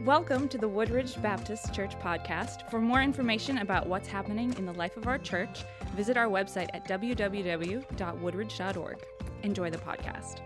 Welcome to the Woodridge Baptist Church podcast. For more information about what's happening in the life of our church, visit our website at www.woodridge.org. Enjoy the podcast.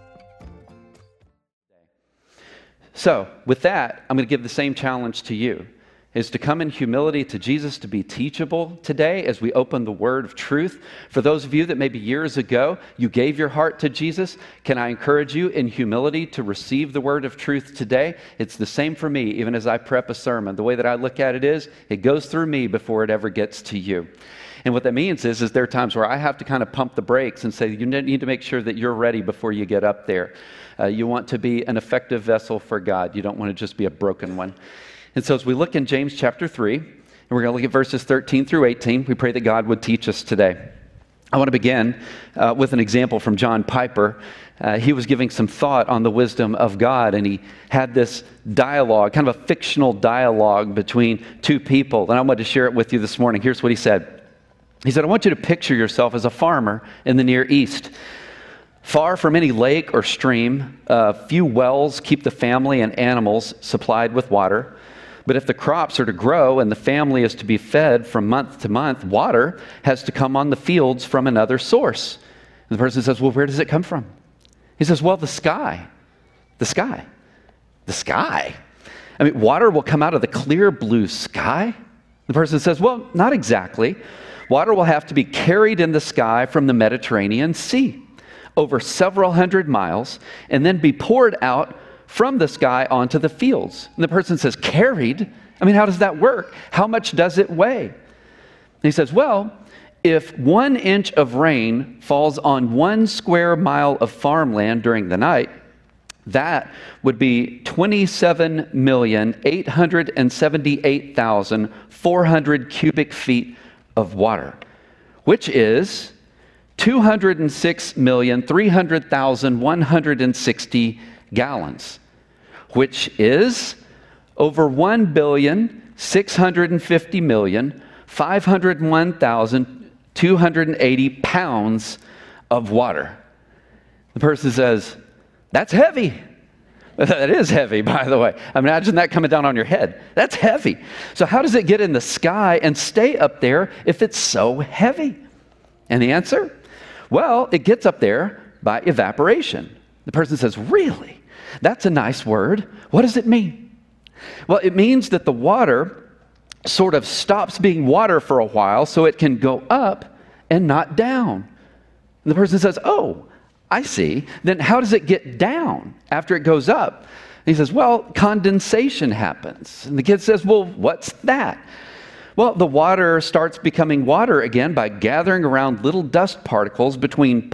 So, with that, I'm going to give the same challenge to you, is to come in humility to Jesus, to be teachable today as we open the word of truth. For those of you that maybe years ago you gave your heart to Jesus, can I encourage you in humility to receive the word of truth today? It's the same for me, even as I prep a sermon. The way that I look at it is, it goes through me before it ever gets to you. And what that means is there are times where I have to kind of pump the brakes and say, you need to make sure that you're ready before you get up there. You want to be an effective vessel for God. You don't want to just be a broken one. And so as we look in James chapter 3, and we're going to look at verses 13 through 18, we pray that God would teach us today. I want to begin with an example from John Piper. He was giving some thought on the wisdom of God, and he had this dialogue, kind of a fictional dialogue between two people. And I wanted to share it with you this morning. Here's what he said. He said, I want you to picture yourself as a farmer in the Near East. Far from any lake or stream, few wells keep the family and animals supplied with water. But if the crops are to grow and the family is to be fed from month to month, water has to come on the fields from another source. And the person says, well, where does it come from? He says, well, the sky. The sky. The sky? I mean, water will come out of the clear blue sky? The person says, well, not exactly. Water will have to be carried in the sky from the Mediterranean Sea over several hundred miles and then be poured out from the sky onto the fields. And the person says, carried? I mean, how does that work? How much does it weigh? And he says, well, if 1 inch of rain falls on 1 square mile of farmland during the night, that would be 27,878,400 cubic feet of water, which is 206,300,160 gallons, which is over 1,650,501,280 pounds of water. The person says, that's heavy. That is heavy, by the way. Imagine that coming down on your head. That's heavy. So how does it get in the sky and stay up there if it's so heavy? And the answer? Well, it gets up there by evaporation. The person says, really? That's a nice word. What does it mean? Well, it means that the water sort of stops being water for a while so it can go up and not down. And the person says, oh, I see. Then how does it get down after it goes up? And he says, well, condensation happens. And the kid says, well, what's that? Well, the water starts becoming water again by gathering around little dust particles between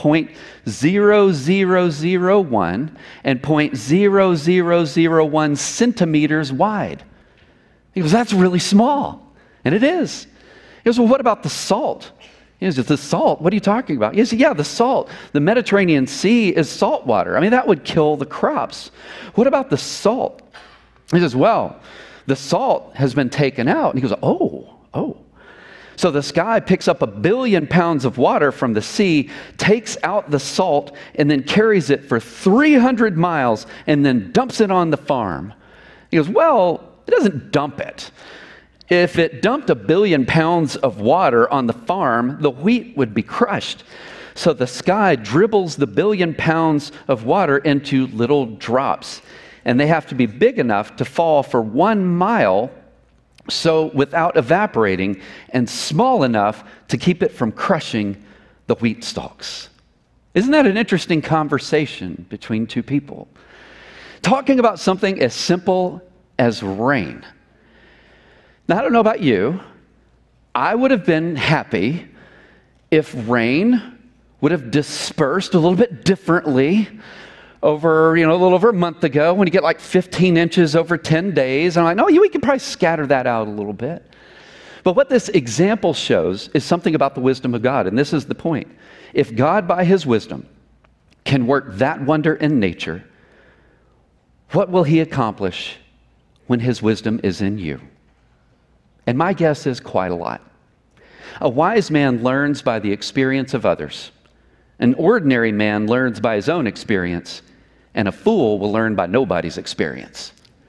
0.0001 and 0.0001 centimeters wide. He goes, that's really small. And it is. He goes, well, what about the salt? He says, the salt? What are you talking about? He says, yeah, the salt. The Mediterranean Sea is salt water. I mean, that would kill the crops. What about the salt? He says, well, the salt has been taken out. And he goes, oh. So the sky picks up 1 billion pounds of water from the sea, takes out the salt, and then carries it for 300 miles and then dumps it on the farm. He goes, well, it doesn't dump it. If it dumped 1 billion pounds of water on the farm, the wheat would be crushed. So the sky dribbles the 1 billion pounds of water into little drops. And they have to be big enough to fall for 1 mile, so without evaporating, and small enough to keep it from crushing the wheat stalks. Isn't that an interesting conversation between two people? Talking about something as simple as rain. Now, I don't know about you. I would have been happy if rain would have dispersed a little bit differently over, a little over a month ago when you get like 15 inches over 10 days. And I'm like, no, we can probably scatter that out a little bit. But what this example shows is something about the wisdom of God. And this is the point. If God, by his wisdom, can work that wonder in nature, what will he accomplish when his wisdom is in you? And my guess is quite a lot. A wise man learns by the experience of others. An ordinary man learns by his own experience, and a fool will learn by nobody's experience.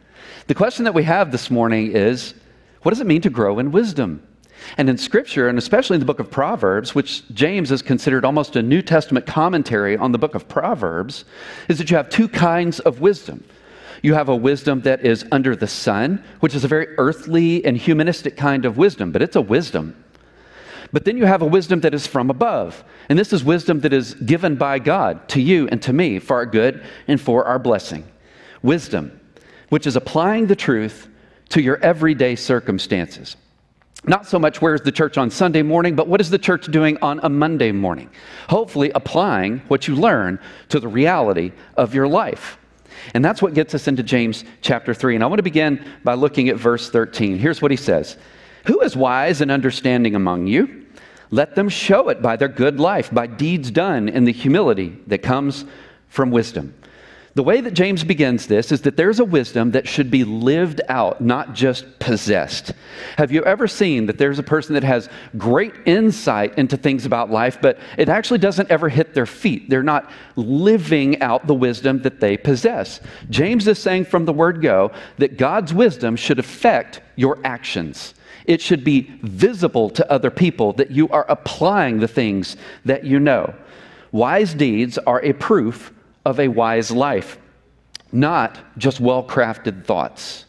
The question that we have this morning is, what does it mean to grow in wisdom? And in Scripture, and especially in the book of Proverbs, which James is considered almost a New Testament commentary on the book of Proverbs, is that you have two kinds of wisdom. You have a wisdom that is under the sun, which is a very earthly and humanistic kind of wisdom, but it's a wisdom. But then you have a wisdom that is from above. And this is wisdom that is given by God to you and to me for our good and for our blessing. Wisdom, which is applying the truth to your everyday circumstances. Not so much where's the church on Sunday morning, but what is the church doing on a Monday morning? Hopefully applying what you learn to the reality of your life. And that's what gets us into James chapter 3. And I want to begin by looking at verse 13. Here's what he says. Who is wise and understanding among you? Let them show it by their good life, by deeds done in the humility that comes from wisdom. The way that James begins this is that there's a wisdom that should be lived out, not just possessed. Have you ever seen that there's a person that has great insight into things about life, but it actually doesn't ever hit their feet? They're not living out the wisdom that they possess. James is saying from the word go that God's wisdom should affect your actions. It should be visible to other people that you are applying the things that you know. Wise deeds are a proof of a wise life, not just well-crafted thoughts.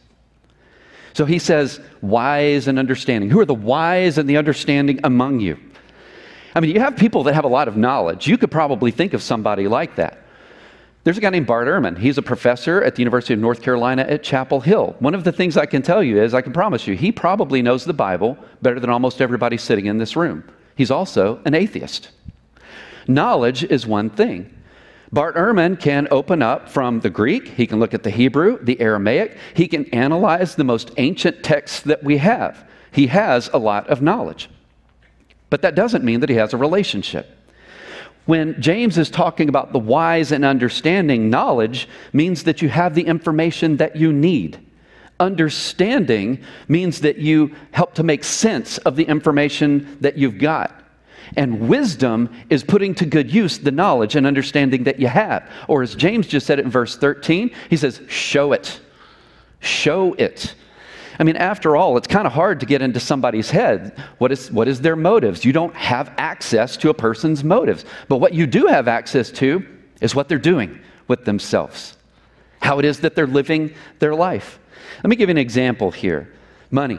So he says, wise and understanding. Who are the wise and the understanding among you? I mean, you have people that have a lot of knowledge. You could probably think of somebody like that. There's a guy named Bart Ehrman. He's a professor at the University of North Carolina at Chapel Hill. One of the things I can tell you is, I can promise you, he probably knows the Bible better than almost everybody sitting in this room. He's also an atheist. Knowledge is one thing. Bart Ehrman can open up from the Greek, he can look at the Hebrew, the Aramaic, he can analyze the most ancient texts that we have. He has a lot of knowledge. But that doesn't mean that he has a relationship. When James is talking about the wise and understanding, knowledge means that you have the information that you need. Understanding means that you help to make sense of the information that you've got. And wisdom is putting to good use the knowledge and understanding that you have. Or as James just said it in verse 13, he says, show it. Show it. I mean, after all, it's kind of hard to get into somebody's head. What is their motives? You don't have access to a person's motives. But what you do have access to is what they're doing with themselves. How it is that they're living their life. Let me give you an example here. Money.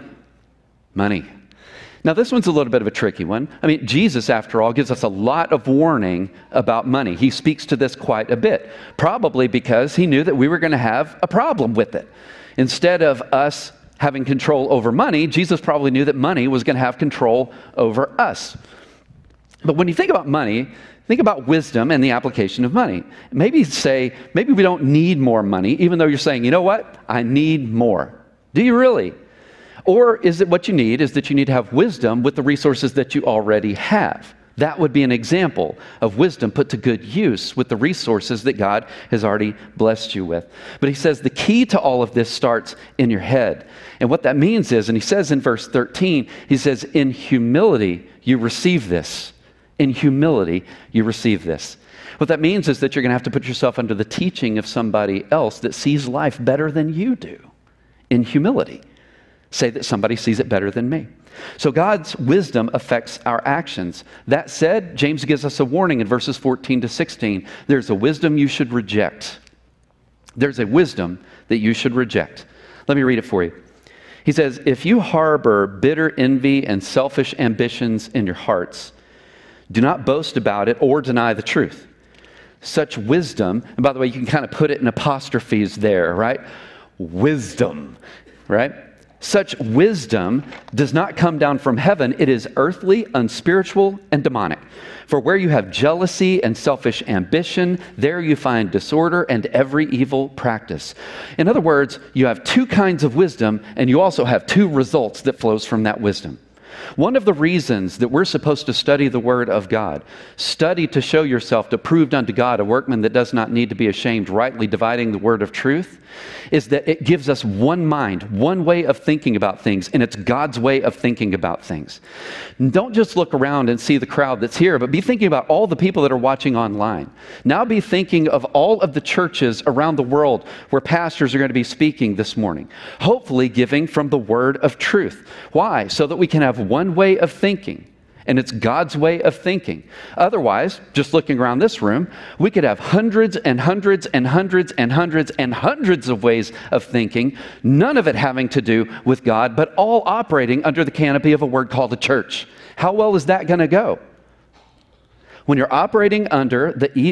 Now, this one's a little bit of a tricky one. I mean, Jesus, after all, gives us a lot of warning about money. He speaks to this quite a bit, probably because he knew that we were going to have a problem with it. Instead of us having control over money, Jesus probably knew that money was going to have control over us. But when you think about money, think about wisdom and the application of money. Maybe we don't need more money, even though you're saying, you know what? I need more. Do you really? Or is it what you need is that you need to have wisdom with the resources that you already have? That would be an example of wisdom put to good use with the resources that God has already blessed you with. But he says the key to all of this starts in your head. And what that means is, and he says in verse 13, he says, in humility you receive this. In humility you receive this. What that means is that you're going to have to put yourself under the teaching of somebody else that sees life better than you do. In humility. Say that somebody sees it better than me. So God's wisdom affects our actions. That said, James gives us a warning in verses 14 to 16. There's a wisdom you should reject. There's a wisdom that you should reject. Let me read it for you. He says, if you harbor bitter envy and selfish ambitions in your hearts, do not boast about it or deny the truth. Such wisdom, and by the way, you can kind of put it in apostrophes there, right? Wisdom, right? Such wisdom does not come down from heaven. It is earthly, unspiritual, and demonic. For where you have jealousy and selfish ambition, there you find disorder and every evil practice. In other words, you have two kinds of wisdom, and you also have two results that flows from that wisdom. One of the reasons that we're supposed to study the Word of God, study to show yourself approved unto God, a workman that does not need to be ashamed, rightly dividing the word of truth, is that it gives us one mind, one way of thinking about things, and it's God's way of thinking about things. Don't just look around and see the crowd that's here, but be thinking about all the people that are watching online. Now be thinking of all of the churches around the world where pastors are going to be speaking this morning, hopefully giving from the word of truth. Why? So that we can have one way of thinking, and it's God's way of thinking. Otherwise, just looking around this room, we could have hundreds and hundreds and hundreds and hundreds and hundreds of ways of thinking, none of it having to do with God, but all operating under the canopy of a word called a church. How well is that going to go? When you're operating under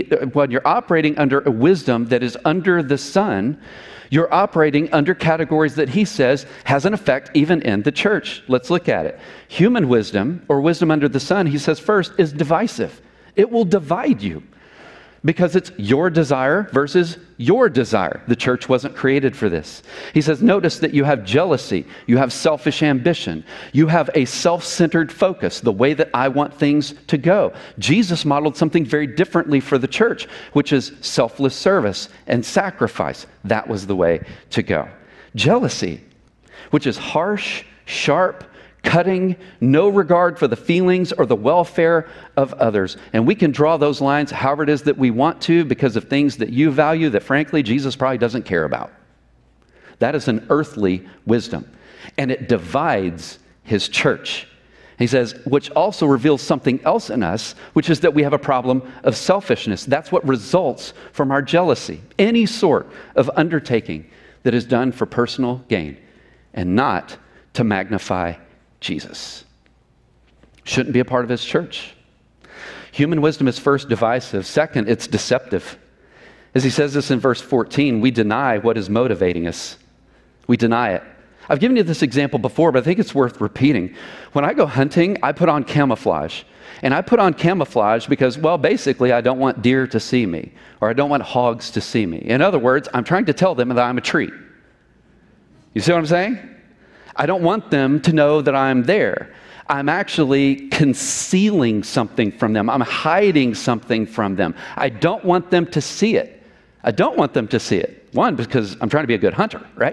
a wisdom that is under the sun, you're operating under categories that he says has an effect even in the church. Let's look at it. Human wisdom, or wisdom under the sun, he says first, is divisive. It will divide you because it's your desire versus your desire. The church wasn't created for this. He says, notice that you have jealousy, you have selfish ambition, you have a self-centered focus, the way that I want things to go. Jesus modeled something very differently for the church, which is selfless service and sacrifice. That was the way to go. Jealousy, which is harsh, sharp, cutting, no regard for the feelings or the welfare of others. And we can draw those lines however it is that we want to because of things that you value that frankly Jesus probably doesn't care about. That is an earthly wisdom. And it divides his church. He says, which also reveals something else in us, which is that we have a problem of selfishness. That's what results from our jealousy. Any sort of undertaking that is done for personal gain and not to magnify Jesus. Shouldn't be a part of his church. Human wisdom is first divisive. Second, it's deceptive. As he says this in verse 14, we deny what is motivating us. We deny it. I've given you this example before, but I think it's worth repeating. When I go hunting, I put on camouflage. And I put on camouflage because, well, basically, I don't want deer to see me, or I don't want hogs to see me. In other words, I'm trying to tell them that I'm a treat. You see what I'm saying? I don't want them to know that I'm there. I'm actually concealing something from them. I'm hiding something from them. I don't want them to see it. I don't want them to see it. One, because I'm trying to be a good hunter, right?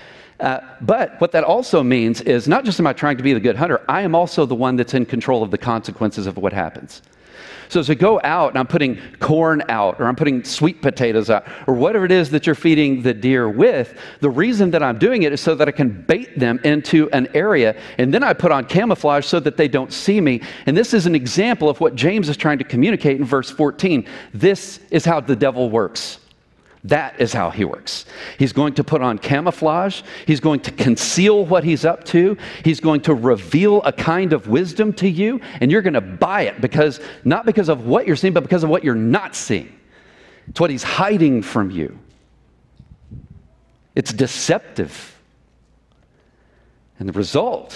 But what that also means is not just am I trying to be the good hunter, I am also the one that's in control of the consequences of what happens. So as I go out and I'm putting corn out, or I'm putting sweet potatoes out, or whatever it is that you're feeding the deer with, the reason that I'm doing it is so that I can bait them into an area, and then I put on camouflage so that they don't see me. And this is an example of what James is trying to communicate in verse 14. This is how the devil works. That is how he works. He's going to put on camouflage. He's going to conceal what he's up to. He's going to reveal a kind of wisdom to you, and you're going to buy it not because of what you're seeing, but because of what you're not seeing. It's what he's hiding from you. It's deceptive. And the result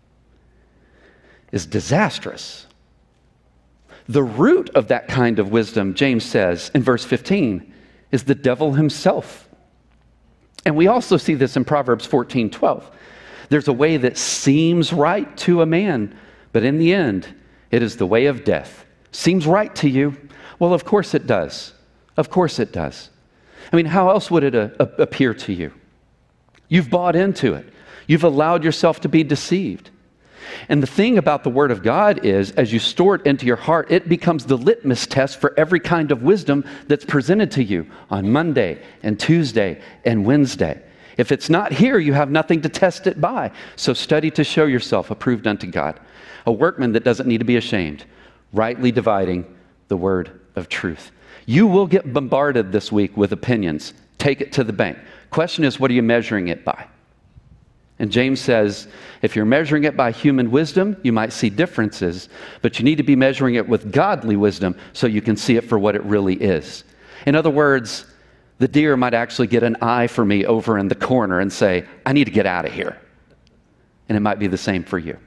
is disastrous. The root of that kind of wisdom, James says in verse 15, is the devil himself. And we also see this in Proverbs 14:12. There's a way that seems right to a man, but in the end, it is the way of death. Seems right to you? Well, of course it does. Of course it does. I mean, how else would it appear to you? You've bought into it. You've allowed yourself to be deceived. And the thing about the Word of God is, as you store it into your heart, it becomes the litmus test for every kind of wisdom that's presented to you on Monday and Tuesday and Wednesday. If it's not here, you have nothing to test it by. So study to show yourself approved unto God, a workman that doesn't need to be ashamed, rightly dividing the word of truth. You will get bombarded this week with opinions. Take it to the bank. Question is, what are you measuring it by? And James says, if you're measuring it by human wisdom, you might see differences, but you need to be measuring it with godly wisdom so you can see it for what it really is. In other words, the deer might actually get an eye for me over in the corner and say, I need to get out of here. And it might be the same for you.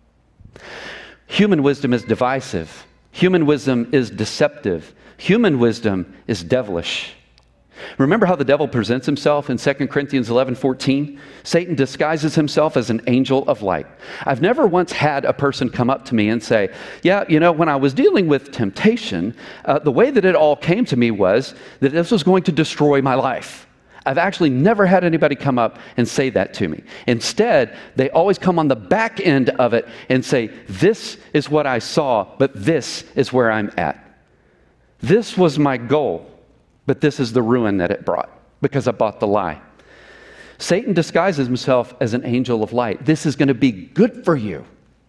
Human wisdom is divisive. Human wisdom is deceptive. Human wisdom is devilish. Remember how the devil presents himself in 2 Corinthians 11:14? Satan disguises himself as an angel of light. I've never once had a person come up to me and say, yeah, when I was dealing with temptation, the way that it all came to me was that this was going to destroy my life. I've actually never had anybody come up and say that to me. Instead, they always come on the back end of it and say, this is what I saw, but this is where I'm at. This was my goal, but this is the ruin that it brought because I bought the lie. Satan disguises himself as an angel of light. This is going to be good for you.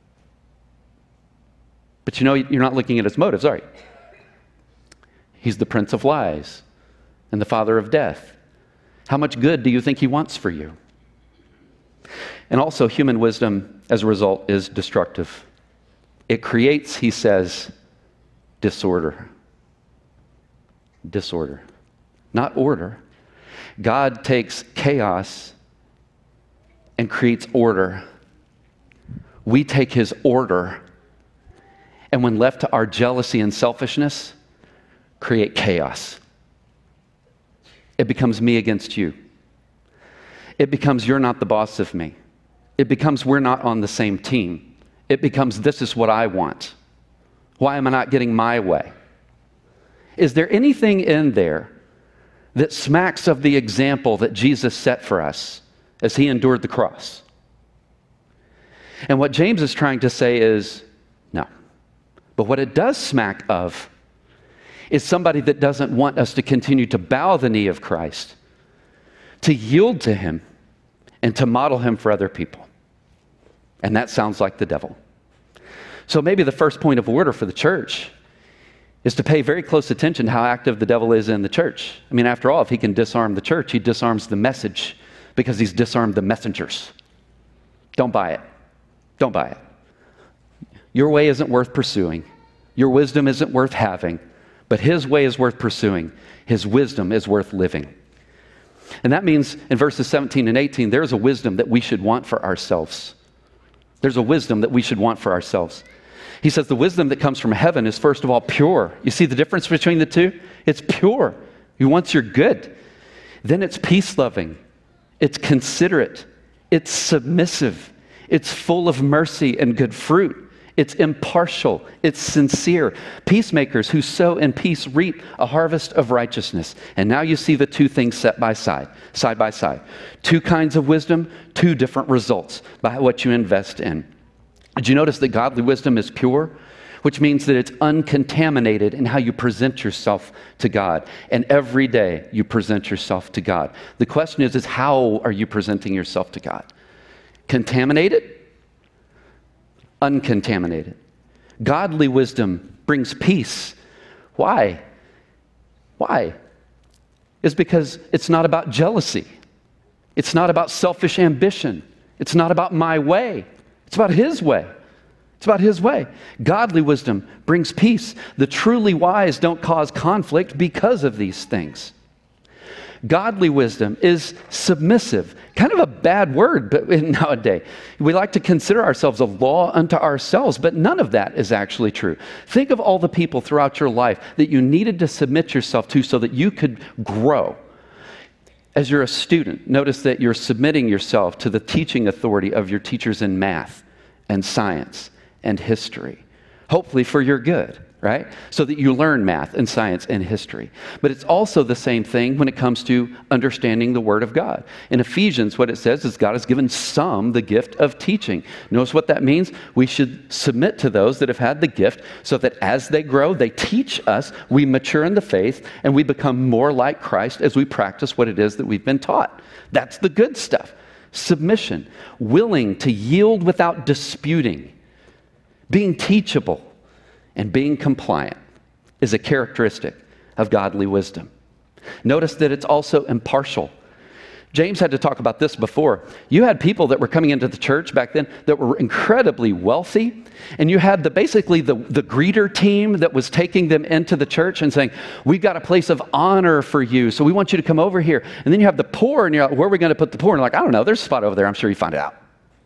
But you're not looking at his motives, are you? He's the prince of lies and the father of death. How much good do you think he wants for you? And also, human wisdom, as a result, is destructive. It creates, he says, disorder. Disorder, not order. God takes chaos and creates order. We take his order, and when left to our jealousy and selfishness, create chaos. It becomes me against you. It becomes you're not the boss of me. It becomes we're not on the same team. It becomes this is what I want. Why am I not getting my way? Is there anything in there that smacks of the example that Jesus set for us as he endured the cross? And what James is trying to say is no. But what it does smack of is somebody that doesn't want us to continue to bow the knee of Christ, to yield to him, and to model him for other people. And that sounds like the devil. So maybe the first point of order for the church is to pay very close attention to how active the devil is in the church. I mean, after all, if he can disarm the church, he disarms the message because he's disarmed the messengers. Don't buy it. Don't buy it. Your way isn't worth pursuing. Your wisdom isn't worth having. But his way is worth pursuing. His wisdom is worth living. And that means in verses 17 and 18, there's a wisdom that we should want for ourselves. There's a wisdom that we should want for ourselves. He says the wisdom that comes from heaven is first of all pure. You see the difference between the two? It's pure. He wants your good. Then it's peace-loving. It's considerate. It's submissive. It's full of mercy and good fruit. It's impartial. It's sincere. Peacemakers who sow in peace reap a harvest of righteousness. And now you see the two things set by side by side. Two kinds of wisdom, two different results by what you invest in. Did you notice that godly wisdom is pure? Which means that it's uncontaminated in how you present yourself to God. And every day you present yourself to God. The question is how are you presenting yourself to God? Contaminated? Uncontaminated. Godly wisdom brings peace. Why? Why? It's because it's not about jealousy. It's not about selfish ambition. It's not about my way. It's about his way. It's about his way. Godly wisdom brings peace. The truly wise don't cause conflict because of these things. Godly wisdom is submissive. Kind of a bad word but nowadays. We like to consider ourselves a law unto ourselves, but none of that is actually true. Think of all the people throughout your life that you needed to submit yourself to so that you could grow. As you're a student, notice that you're submitting yourself to the teaching authority of your teachers in math and science and history, hopefully for your good. Right? So that you learn math and science and history. But it's also the same thing when it comes to understanding the Word of God. In Ephesians, what it says is God has given some the gift of teaching. Notice what that means? We should submit to those that have had the gift so that as they grow, they teach us, we mature in the faith, and we become more like Christ as we practice what it is that we've been taught. That's the good stuff. Submission, willing to yield without disputing, being teachable, and being compliant is a characteristic of godly wisdom. Notice that it's also impartial. James had to talk about this before. You had people that were coming into the church back then that were incredibly wealthy, and you had basically the greeter team that was taking them into the church and saying, we've got a place of honor for you, so we want you to come over here. And then you have the poor, and you're like, where are we going to put the poor? And like, I don't know, there's a spot over there, I'm sure you find it out.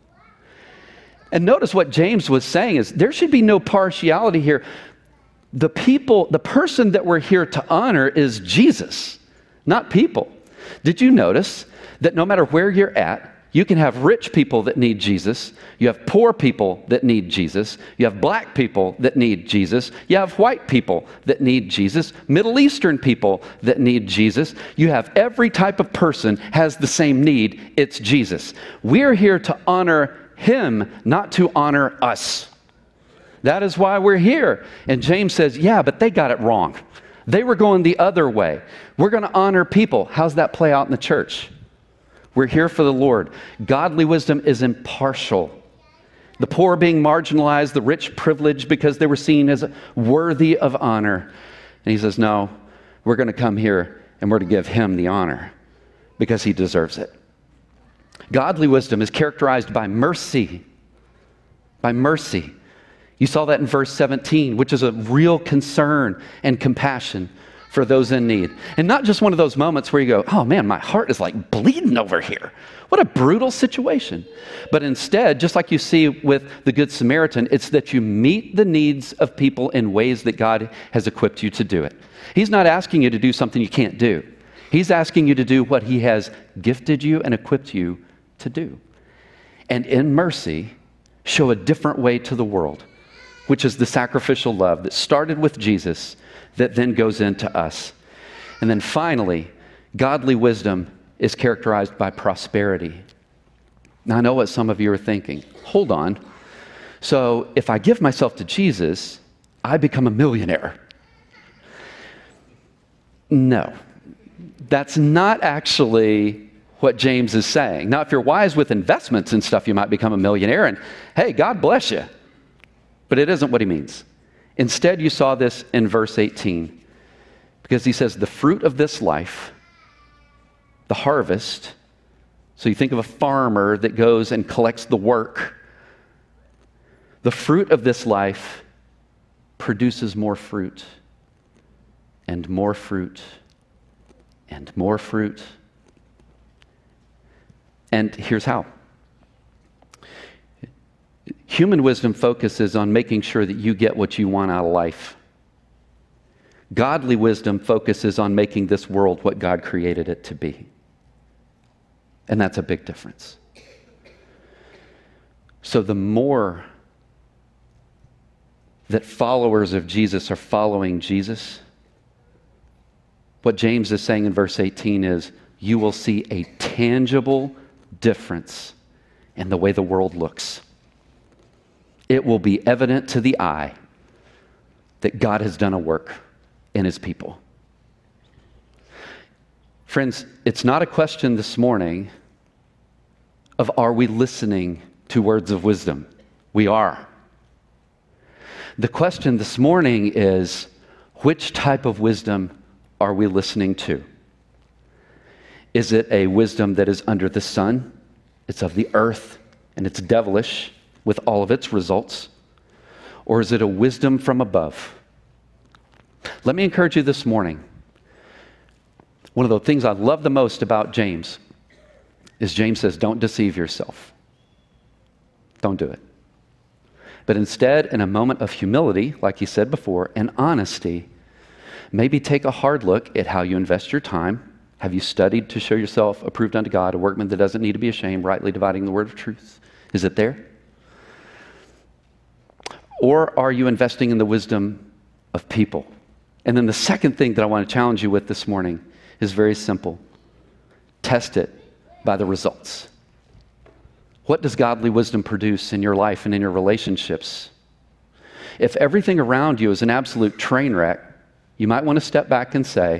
And notice what James was saying is there should be no partiality here. The person that we're here to honor is Jesus. not people. Did you notice that no matter where you're at, you can have rich people that need Jesus. You have poor people that need Jesus. You have black people that need Jesus. You have white people that need Jesus. Middle Eastern people that need Jesus. You have every type of person has the same need. It's Jesus. We're here to honor him, not to honor us. That is why we're here. And James says, yeah, but they got it wrong. They were going the other way. We're going to honor people. How's that play out in the church? We're here for the Lord. Godly wisdom is impartial. The poor being marginalized, the rich privileged because they were seen as worthy of honor. And he says, no, we're going to come here and we're to give him the honor because he deserves it. Godly wisdom is characterized by mercy. By mercy. You saw that in verse 17, which is a real concern and compassion for those in need. And not just one of those moments where you go, oh man, my heart is like bleeding over here. What a brutal situation. But instead, just like you see with the Good Samaritan, it's that you meet the needs of people in ways that God has equipped you to do it. He's not asking you to do something you can't do. He's asking you to do what he has gifted you and equipped you to do. And in mercy, show a different way to the world, which is the sacrificial love that started with Jesus that then goes into us. And then finally, godly wisdom is characterized by prosperity. Now, I know what some of you are thinking. Hold on. So if I give myself to Jesus, I become a millionaire. No, that's not actually what James is saying. Now, if you're wise with investments and stuff, you might become a millionaire, and hey, God bless you. But it isn't what he means. Instead, you saw this in verse 18, because he says, the fruit of this life, the harvest, so you think of a farmer that goes and collects the work. The fruit of this life produces more fruit, and more fruit, and more fruit. And here's how. Human wisdom focuses on making sure that you get what you want out of life. Godly wisdom focuses on making this world what God created it to be. And that's a big difference. So the more that followers of Jesus are following Jesus, what James is saying in verse 18 is, you will see a tangible difference in the way the world looks. It will be evident to the eye that God has done a work in his people. Friends, it's not a question this morning of are we listening to words of wisdom? We are. The question this morning is, which type of wisdom are we listening to? Is it a wisdom that is under the sun? It's of the earth, and it's devilish with all of its results? Or is it a wisdom from above? Let me encourage you this morning. One of the things I love the most about James is James says, don't deceive yourself. Don't do it. But instead, in a moment of humility, like he said before, and honesty, maybe take a hard look at how you invest your time. Have you studied to show yourself approved unto God, a workman that doesn't need to be ashamed, rightly dividing the word of truth? Is it there? Or are you investing in the wisdom of people? And then the second thing that I want to challenge you with this morning is very simple. Test it by the results. What does godly wisdom produce in your life and in your relationships? If everything around you is an absolute train wreck, you might want to step back and say,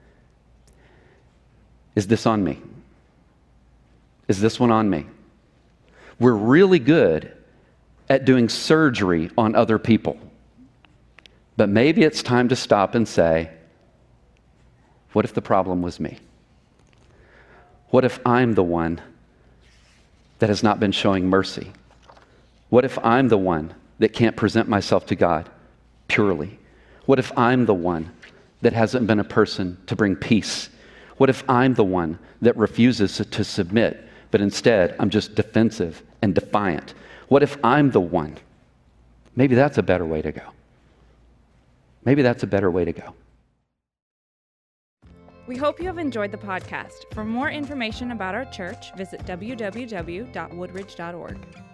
is this on me? Is this one on me? We're really good at doing surgery on other people. But maybe it's time to stop and say, what if the problem was me? What if I'm the one that has not been showing mercy? What if I'm the one that can't present myself to God purely? What if I'm the one that hasn't been a person to bring peace? What if I'm the one that refuses to submit, but instead I'm just defensive and defiant? What if I'm the one? Maybe that's a better way to go. Maybe that's a better way to go. We hope you have enjoyed the podcast. For more information about our church, visit www.woodridge.org.